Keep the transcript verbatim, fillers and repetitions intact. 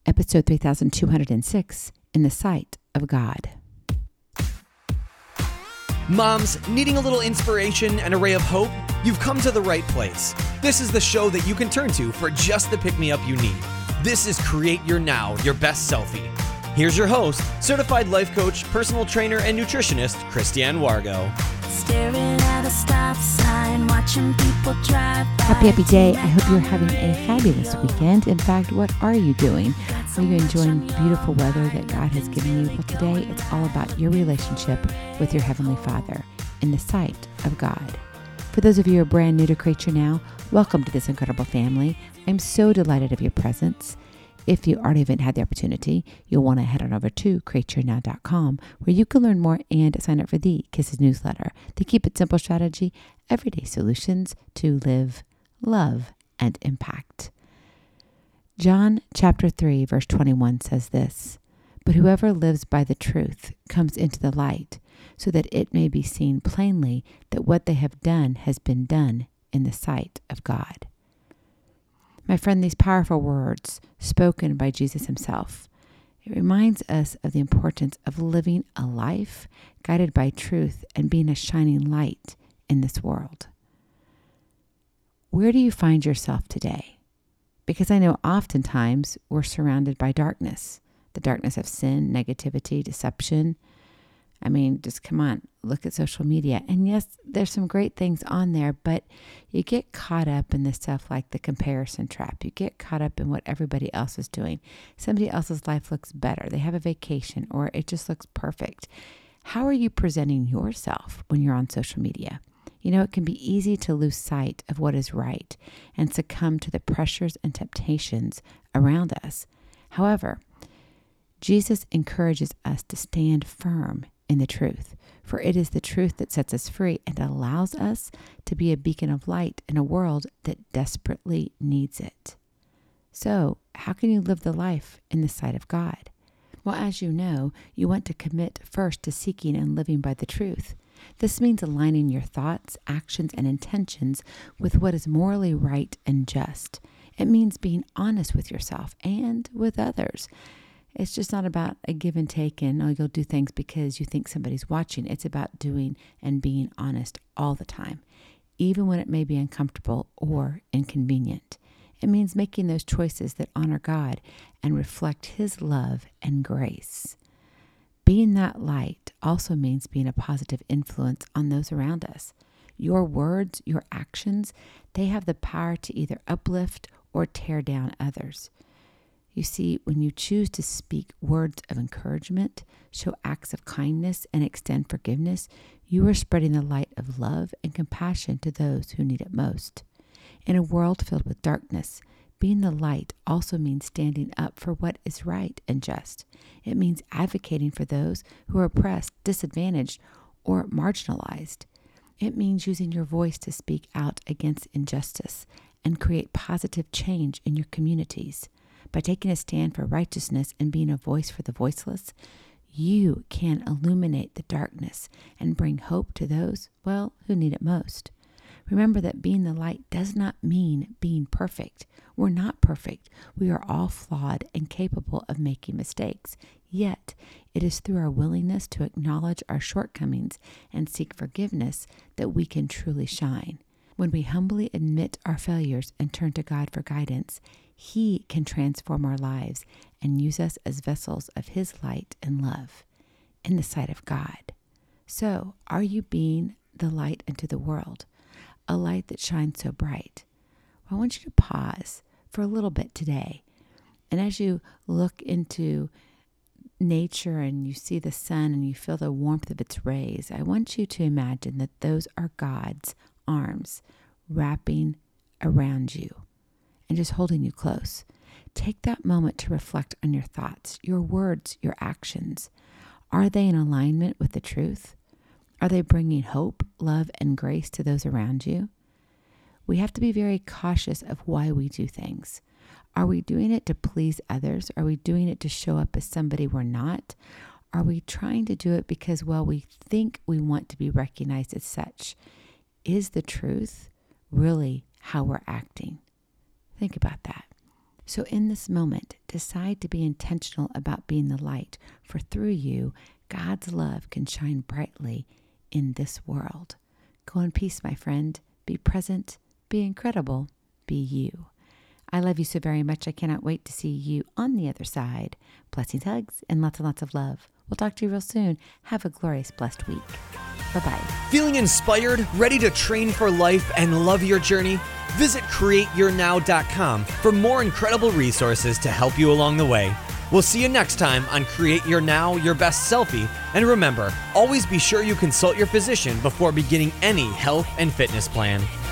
episode three thousand two hundred six, In the Sight of God. Moms, needing a little inspiration and a ray of hope? You've come to the right place. This is the show that you can turn to for just the pick-me-up you need. This is Create Your Now, Your Best Selfie. Here's your host, certified life coach, personal trainer, and nutritionist, Christiane Wargo. Staring at a stop sign, watching people drive by. Happy, happy day. I hope you're having a fabulous weekend. In fact, what are you doing? Are you enjoying beautiful weather that God has given you? Well, today it's all about your relationship with your Heavenly Father in the sight of God. For those of you who are brand new to Create Your Now, welcome to this incredible family. I'm so delighted of your presence. If you already haven't had the opportunity, you'll want to head on over to create your now dot com where you can learn more and sign up for the Kisses newsletter, the Keep It Simple strategy, everyday solutions to live, love, and impact. John chapter three, verse twenty-one says this, "But whoever lives by the truth comes into the light, so that it may be seen plainly that what they have done has been done in the sight of God." My friend, these powerful words spoken by Jesus himself, it reminds us of the importance of living a life guided by truth and being a shining light in this world. Where do you find yourself today? Because I know oftentimes we're surrounded by darkness, the darkness of sin, negativity, deception. I mean, just come on, look at social media. And yes, there's some great things on there, but you get caught up in the stuff like the comparison trap. You get caught up in what everybody else is doing. Somebody else's life looks better. They have a vacation or it just looks perfect. How are you presenting yourself when you're on social media? You know, it can be easy to lose sight of what is right and succumb to the pressures and temptations around us. However, Jesus encourages us to stand firm in the truth, for it is the truth that sets us free and allows us to be a beacon of light in a world that desperately needs it. So, how can you live the life in the sight of God? Well, as you know, you want to commit first to seeking and living by the truth. This means aligning your thoughts, actions, and intentions with what is morally right and just. It means being honest with yourself and with others. It's just not about a give and take and, oh, you'll do things because you think somebody's watching. It's about doing and being honest all the time, even when it may be uncomfortable or inconvenient. It means making those choices that honor God and reflect His love and grace. Being that light also means being a positive influence on those around us. Your words, your actions, they have the power to either uplift or tear down others. You see, when you choose to speak words of encouragement, show acts of kindness, and extend forgiveness, you are spreading the light of love and compassion to those who need it most. In a world filled with darkness, being the light also means standing up for what is right and just. It means advocating for those who are oppressed, disadvantaged, or marginalized. It means using your voice to speak out against injustice and create positive change in your communities. By taking a stand for righteousness and being a voice for the voiceless, you can illuminate the darkness and bring hope to those, well, who need it most. Remember that being the light does not mean being perfect. We're not perfect. We are all flawed and capable of making mistakes. Yet, it is through our willingness to acknowledge our shortcomings and seek forgiveness that we can truly shine. When we humbly admit our failures and turn to God for guidance, He can transform our lives and use us as vessels of His light and love in the sight of God. So, are you being the light into the world, a light that shines so bright? Well, I want you to pause for a little bit today. And as you look into nature and you see the sun and you feel the warmth of its rays, I want you to imagine that those are God's arms wrapping around you and just holding you close. Take that moment to reflect on your thoughts, your words, your actions. Are they in alignment with the truth? Are they bringing hope, love, and grace to those around you? We have to be very cautious of why we do things. Are we doing it to please others? Are we doing it to show up as somebody we're not? Are we trying to do it because, well, we think we want to be recognized as such? Is the truth really how we're acting? Think about that. So in this moment, decide to be intentional about being the light, for through you, God's love can shine brightly in this world. Go in peace, my friend. Be present, be incredible, be you. I love you so very much. I cannot wait to see you on the other side. Blessings, hugs, and lots and lots of love. We'll talk to you real soon. Have a glorious, blessed week. Bye-bye. Feeling inspired, ready to train for life, and love your journey? Visit create your now dot com for more incredible resources to help you along the way. We'll see you next time on Create Your Now, Your Best Selfie. And remember, always be sure you consult your physician before beginning any health and fitness plan.